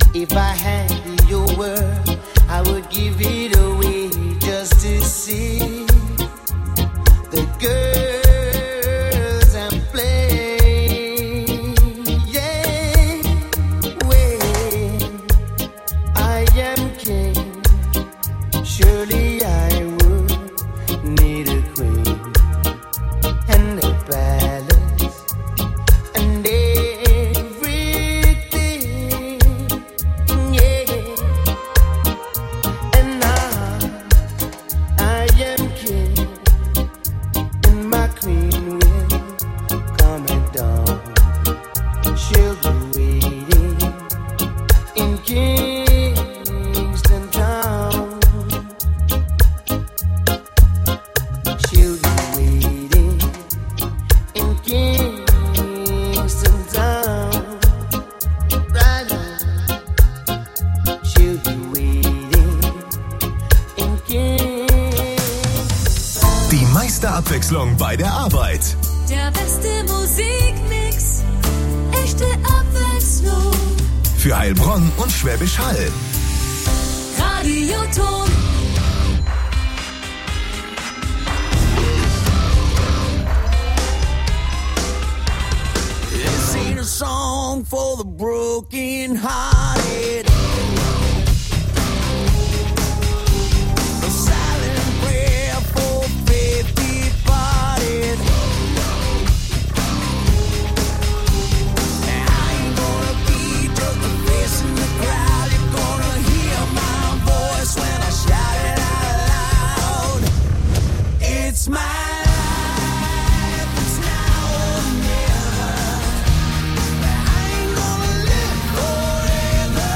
If I had your word, I would give it away just to see the girls I'm playing. Yeah, when I am king, surely I would need a queen and a palace and everything. Yeah, and now I am king, and my queen will come at dawn. She'll be waiting in Kingston Town. She'll be waiting in Kingston Town. Right on. She'll be waiting in Kingston. Die meiste Abwechslung bei der Arbeit. Der beste Musikmix, echte Abwechslung. Für Heilbronn und Schwäbisch Hall. Radioton. This ain't a song for the broken hearted. A silent prayer for faith departed. And I ain't gonna be just a face in the crowd. You're gonna hear my voice when I shout it out loud. It's my life, it's now or never. I ain't gonna live forever.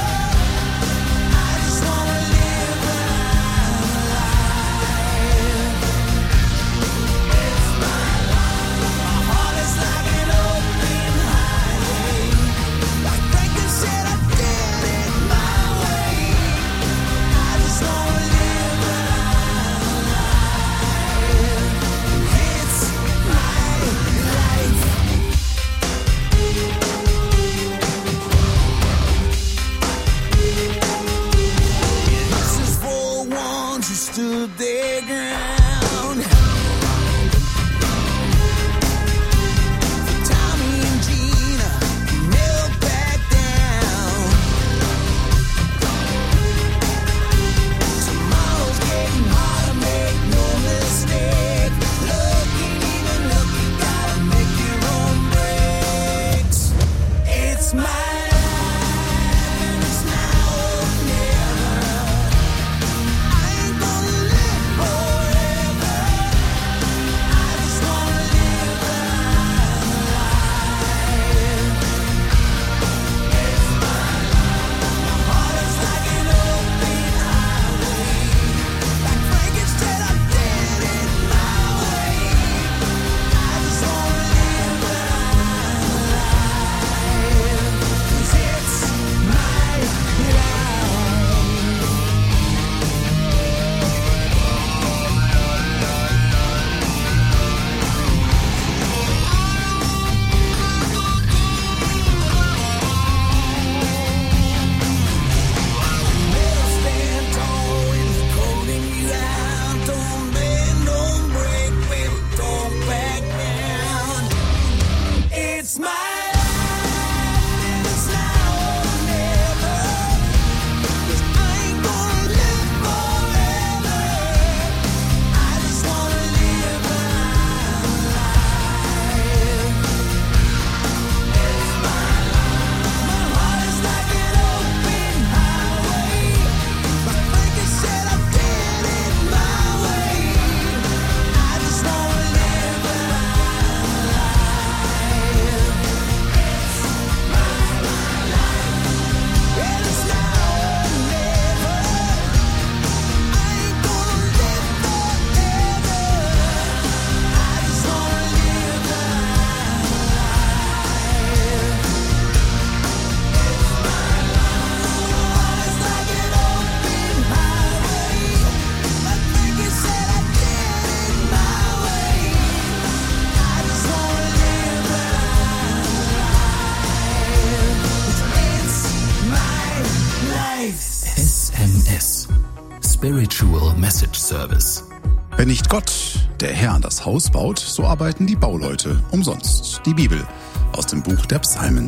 SMS. Spiritual Message Service. Wenn nicht Gott, der Herr, das Haus baut, so arbeiten die Bauleute umsonst. Die Bibel aus dem Buch der Psalmen.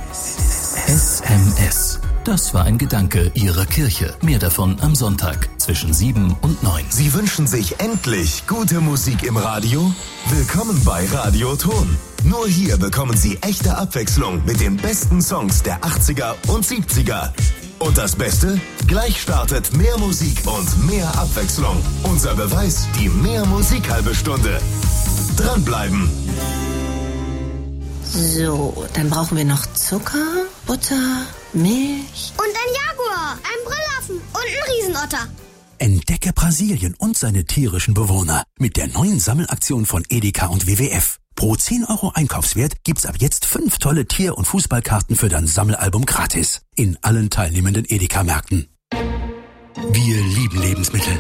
SMS. Das war ein Gedanke Ihrer Kirche. Mehr davon am Sonntag zwischen 7 und 9. Sie wünschen sich endlich gute Musik im Radio? Willkommen bei Radio Ton. Nur hier bekommen Sie echte Abwechslung mit den besten Songs der 80er und 70er. Und das Beste? Gleich startet mehr Musik und mehr Abwechslung. Unser Beweis, die Mehr Musik halbe Stunde. Dranbleiben. So, dann brauchen wir noch Zucker, Butter, Milch. Und ein Jaguar, ein Brüllaffen und ein Riesenotter. Entdecke Brasilien und seine tierischen Bewohner mit der neuen Sammelaktion von Edeka und WWF. Pro 10 € Einkaufswert gibt's ab jetzt 5 tolle Tier- und Fußballkarten für dein Sammelalbum gratis. In allen teilnehmenden Edeka-Märkten. Wir lieben Lebensmittel.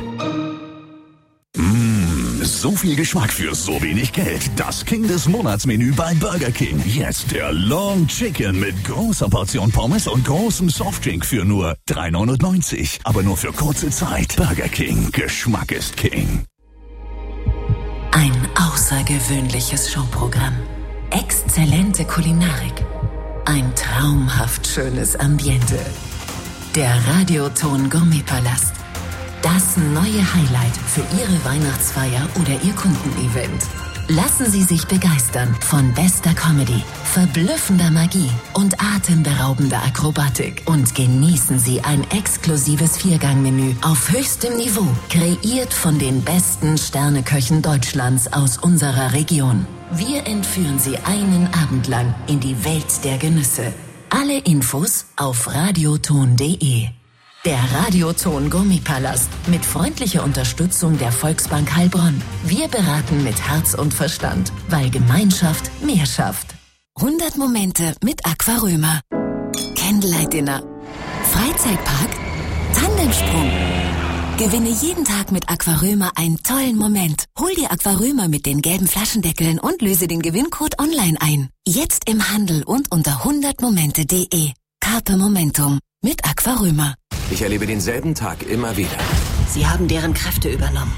So viel Geschmack für so wenig Geld. Das King des Monatsmenü bei Burger King. Jetzt der Long Chicken mit großer Portion Pommes und großem Softdrink für nur 3,99 €. Aber nur für kurze Zeit. Burger King. Geschmack ist King. Ein außergewöhnliches Showprogramm. Exzellente Kulinarik. Ein traumhaft schönes Ambiente. Der Radioton Gourmetpalast. Das neue Highlight für Ihre Weihnachtsfeier oder Ihr Kundenevent. Lassen Sie sich begeistern von bester Comedy, verblüffender Magie und atemberaubender Akrobatik. Und genießen Sie ein exklusives Viergangmenü auf höchstem Niveau, kreiert von den besten Sterneköchen Deutschlands aus unserer Region. Wir entführen Sie einen Abend lang in die Welt der Genüsse. Alle Infos auf radioton.de. Der Radioton Gourmetpalast mit freundlicher Unterstützung der Volksbank Heilbronn. Wir beraten mit Herz und Verstand, weil Gemeinschaft mehr schafft. 100 Momente mit Aquarömer. Candlelight Dinner. Freizeitpark. Tandemsprung. Gewinne jeden Tag mit Aquarömer einen tollen Moment. Hol dir Aquarömer mit den gelben Flaschendeckeln und löse den Gewinncode online ein. Jetzt im Handel und unter 100momente.de. Carpe Momentum mit Aquarömer. Ich erlebe denselben Tag immer wieder. Sie haben deren Kräfte übernommen.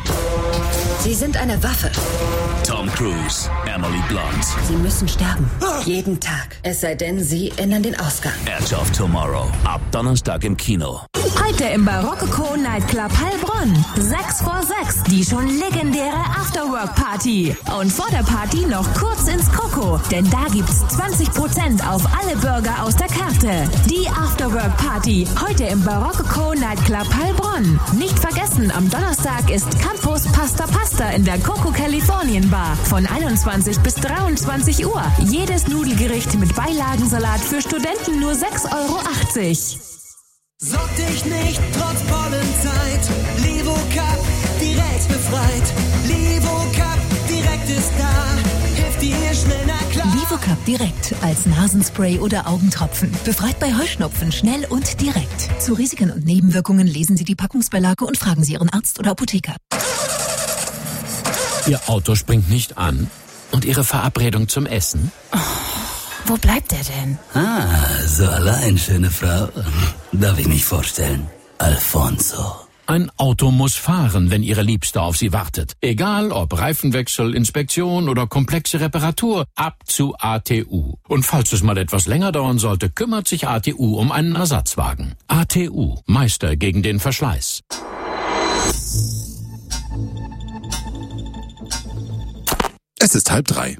Sie sind eine Waffe. Tom Cruise, Emily Blunt. Sie müssen sterben. Jeden Tag. Es sei denn, Sie ändern den Ausgang. Edge of Tomorrow. Ab Donnerstag im Kino. Heute im Barocco Nightclub Heilbronn. 6 vor 6, die schon legendäre Afterwork-Party. Und vor der Party noch kurz ins Coco, denn da gibt's 20% auf alle Burger aus der Karte. Die Afterwork-Party, heute im Barocco Nightclub Heilbronn. Nicht vergessen, am Donnerstag ist Campus Pasta in der Coco Californian Bar von 21 bis 23 Uhr. Jedes Nudelgericht mit Beilagensalat für Studenten nur 6,80 €. Sorg dich nicht, trotz Pollenzeit. Levo Cup, direkt befreit. Levo Cup, direkt ist da. Hilft dir schnell, na klar. Levo Cup direkt als Nasenspray oder Augentropfen. Befreit bei Heuschnupfen, schnell und direkt. Zu Risiken und Nebenwirkungen lesen Sie die Packungsbeilage und fragen Sie Ihren Arzt oder Apotheker. Ihr Auto springt nicht an. Und Ihre Verabredung zum Essen? Oh, wo bleibt er denn? So allein, schöne Frau. Darf ich mich vorstellen? Alfonso. Ein Auto muss fahren, wenn Ihre Liebste auf Sie wartet. Egal ob Reifenwechsel, Inspektion oder komplexe Reparatur, ab zu ATU. Und falls es mal etwas länger dauern sollte, kümmert sich ATU um einen Ersatzwagen. ATU, Meister gegen den Verschleiß. Es ist 2:30.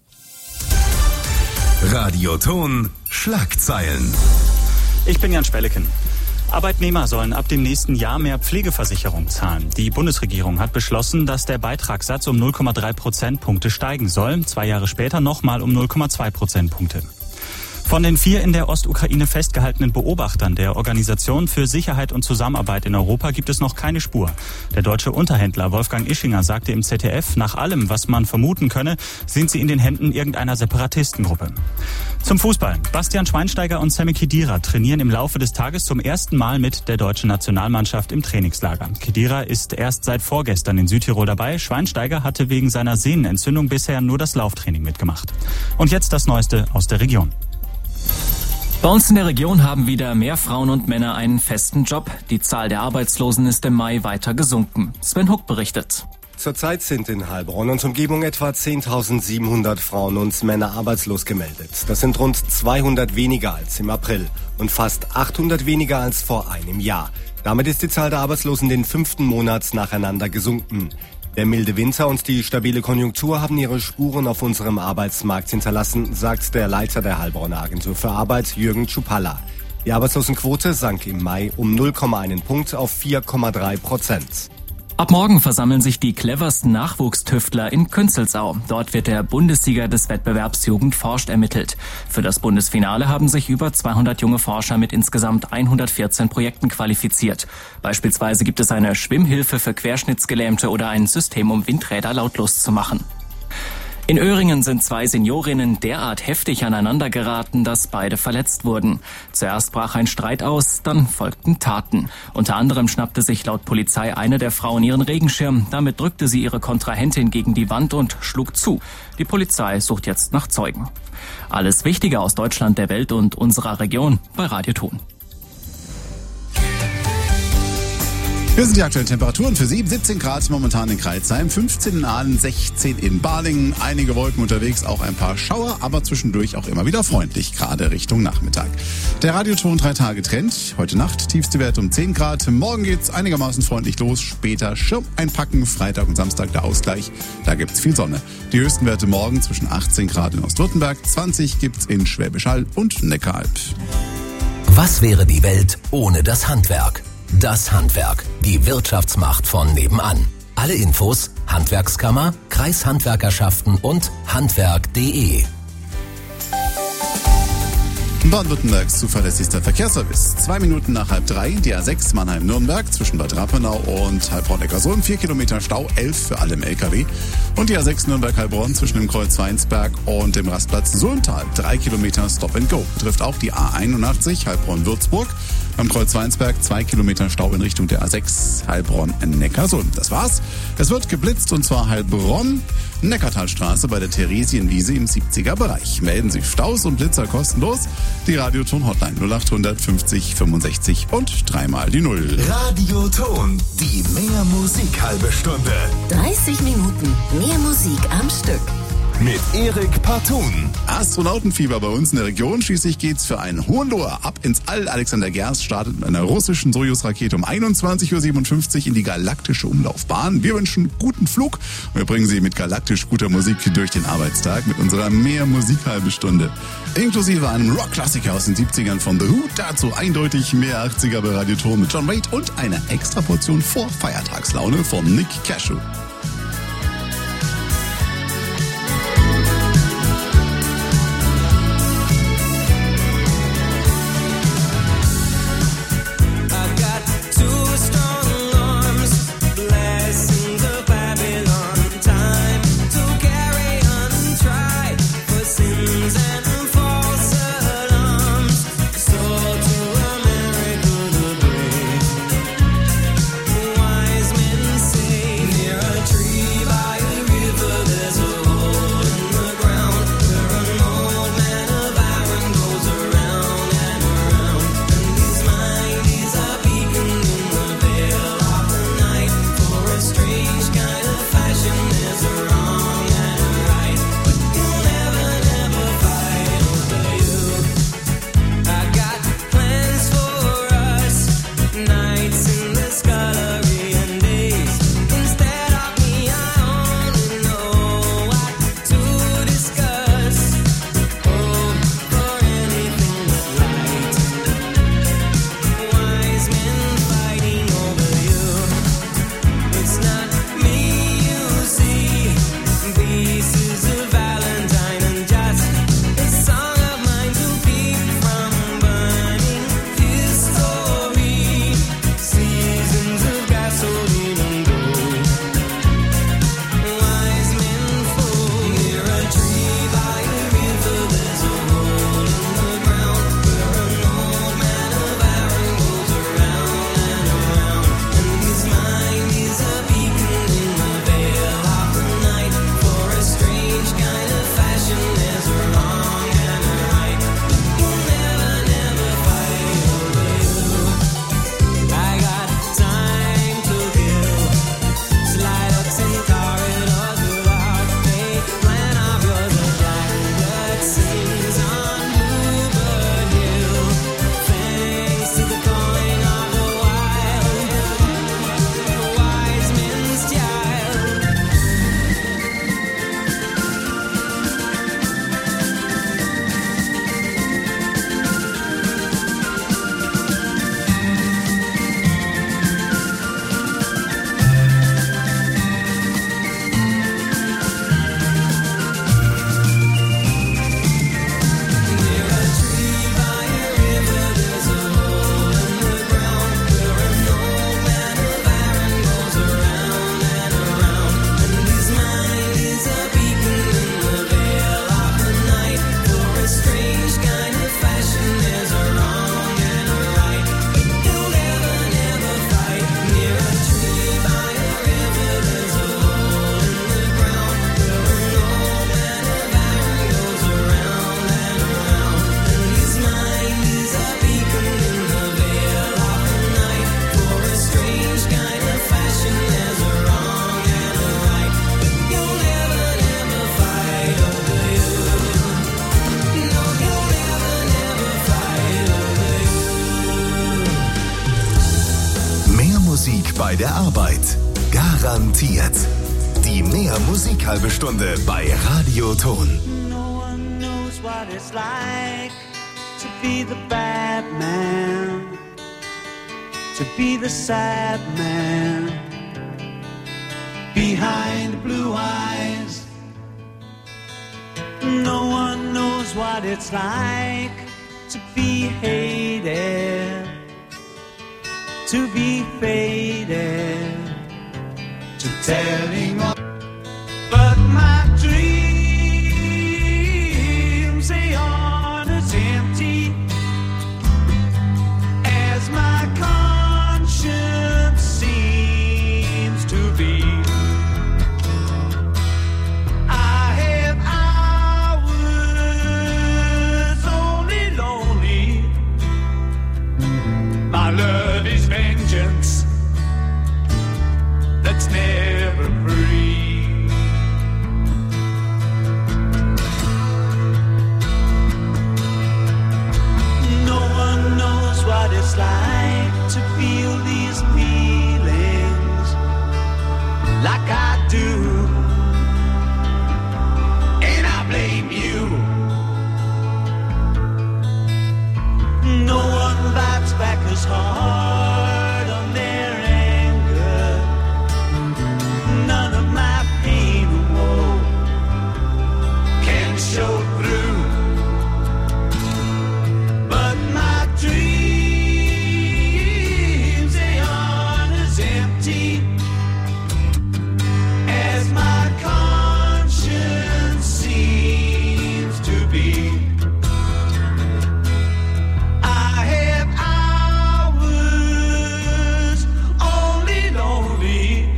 Radioton Schlagzeilen. Ich bin Jan Spelleken. Arbeitnehmer sollen ab dem nächsten Jahr mehr Pflegeversicherung zahlen. Die Bundesregierung hat beschlossen, dass der Beitragssatz um 0,3 Prozentpunkte steigen soll. 2 Jahre später nochmal um 0,2 Prozentpunkte. Von den 4 in der Ostukraine festgehaltenen Beobachtern der Organisation für Sicherheit und Zusammenarbeit in Europa gibt es noch keine Spur. Der deutsche Unterhändler Wolfgang Ischinger sagte im ZDF, nach allem, was man vermuten könne, sind sie in den Händen irgendeiner Separatistengruppe. Zum Fußball. Bastian Schweinsteiger und Sami Khedira trainieren im Laufe des Tages zum ersten Mal mit der deutschen Nationalmannschaft im Trainingslager. Khedira ist erst seit vorgestern in Südtirol dabei. Schweinsteiger hatte wegen seiner Sehnenentzündung bisher nur das Lauftraining mitgemacht. Und jetzt das Neueste aus der Region. Bei uns in der Region haben wieder mehr Frauen und Männer einen festen Job. Die Zahl der Arbeitslosen ist im Mai weiter gesunken. Sven Huck berichtet. Zurzeit sind in Heilbronn und Umgebung etwa 10.700 Frauen und Männer arbeitslos gemeldet. Das sind rund 200 weniger als im April und fast 800 weniger als vor einem Jahr. Damit ist die Zahl der Arbeitslosen den 5. Monat nacheinander gesunken. Der milde Winter und die stabile Konjunktur haben ihre Spuren auf unserem Arbeitsmarkt hinterlassen, sagt der Leiter der Heilbronner Agentur für Arbeit, Jürgen Czupalla. Die Arbeitslosenquote sank im Mai um 0,1 Punkt auf 4,3%. Ab morgen versammeln sich die cleversten Nachwuchstüftler in Künzelsau. Dort wird der Bundessieger des Wettbewerbs Jugend forscht ermittelt. Für das Bundesfinale haben sich über 200 junge Forscher mit insgesamt 114 Projekten qualifiziert. Beispielsweise gibt es eine Schwimmhilfe für Querschnittsgelähmte oder ein System, um Windräder lautlos zu machen. In Öhringen sind 2 Seniorinnen derart heftig aneinander geraten, dass beide verletzt wurden. Zuerst brach ein Streit aus, dann folgten Taten. Unter anderem schnappte sich laut Polizei eine der Frauen ihren Regenschirm. Damit drückte sie ihre Kontrahentin gegen die Wand und schlug zu. Die Polizei sucht jetzt nach Zeugen. Alles Wichtige aus Deutschland, der Welt und unserer Region bei Radio Thon. Hier sind die aktuellen Temperaturen für Sie. 17 Grad momentan in Crailsheim, 15 in Aalen, 16 in Balingen. Einige Wolken unterwegs, auch ein paar Schauer, aber zwischendurch auch immer wieder freundlich, gerade Richtung Nachmittag. Der Radioton 3-Tage-Trend. Heute Nacht tiefste Werte um 10 Grad. Morgen geht's einigermaßen freundlich los. Später Schirm einpacken. Freitag und Samstag der Ausgleich. Da gibt's viel Sonne. Die höchsten Werte morgen zwischen 18 Grad in Ostwürttemberg, 20 gibt's in Schwäbisch Hall und Neckaralb. Was wäre die Welt ohne das Handwerk? Das Handwerk, die Wirtschaftsmacht von nebenan. Alle Infos, Handwerkskammer, Kreishandwerkerschaften und handwerk.de. Baden-Württembergs zuverlässigster Verkehrsservice. 2 Minuten nach 2:30, die A6 Mannheim-Nürnberg zwischen Bad Rappenau und Heilbronn-Neckarsulm. 4 Kilometer Stau, 11 für alle im LKW. Und die A6 Nürnberg-Heilbronn zwischen dem Kreuz Weinsberg und dem Rastplatz Sulmtal. 3 Kilometer Stop and Go. Betrifft auch die A81 Heilbronn-Würzburg. Beim Kreuz Weinsberg 2 Kilometer Stau in Richtung der A6 Heilbronn-Neckarsulm. Das war's. Es wird geblitzt und zwar Heilbronn, Neckartalstraße bei der Theresienwiese im 70er Bereich. Melden Sie Staus und Blitzer kostenlos. Die Radioton-Hotline 0800 50 65 und 3x die 0. Radioton, die mehr Musik halbe Stunde. 30 Minuten mehr Musik am Stück. Mit Erik Partun. Astronautenfieber bei uns in der Region. Schließlich geht's für einen Hohenloher ab ins All. Alexander Gerst startet mit einer russischen Sojus-Rakete um 21:57 Uhr in die galaktische Umlaufbahn. Wir wünschen guten Flug und wir bringen Sie mit galaktisch guter Musik durch den Arbeitstag mit unserer mehr Musik halbe Stunde. Inklusive einem Rock-Klassiker aus den 70ern von The Who. Dazu eindeutig mehr 80er bei Radio Thon mit John Wade und eine extra Portion Vorfeiertagslaune von Nick Cashew. Near a Musik bei der Arbeit. Garantiert. Die Mehr Musik halbe Stunde bei Radio Ton. No one knows what it's like to be the bad man, to be the sad man behind blue eyes. No one knows what it's like to be hated, to be faded, to telling all. But my dreams, they aren't as empty as my conscience seems to be. I have hours only lonely. My love is vengeance that's never free. No one knows what it's like to feel these feelings like I do, and I blame you. No one bites back as hard on their anger. None of my pain or woe can show through. But my dreams, they aren't as empty as my conscience seems to be. I have hours only lonely.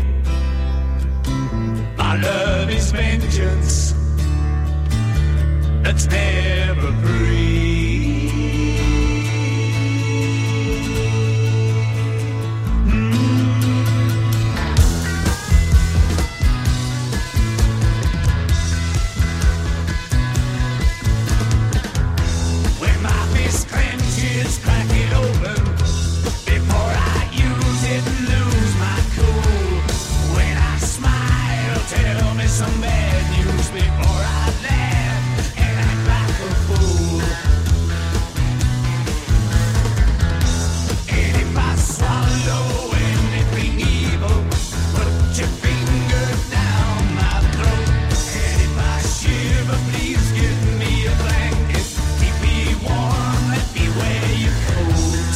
My love is vengeance that's never free. When my fist clenches, crack it open before I use it and lose my cool. When I smile, tell me some bad news before I laugh and act like a fool. And if I swallow anything evil, put your finger down my throat. And if I shiver, please give me a blanket. Keep me warm, let me wear your coat.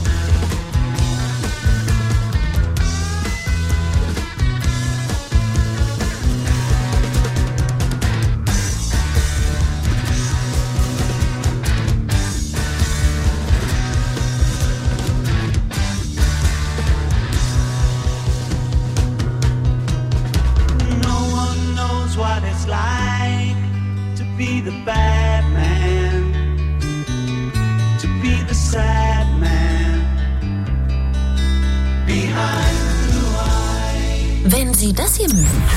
No one knows what it's like to be the bad man, to be the sad man behind blue eyes. Wenn Sie das hier mögen.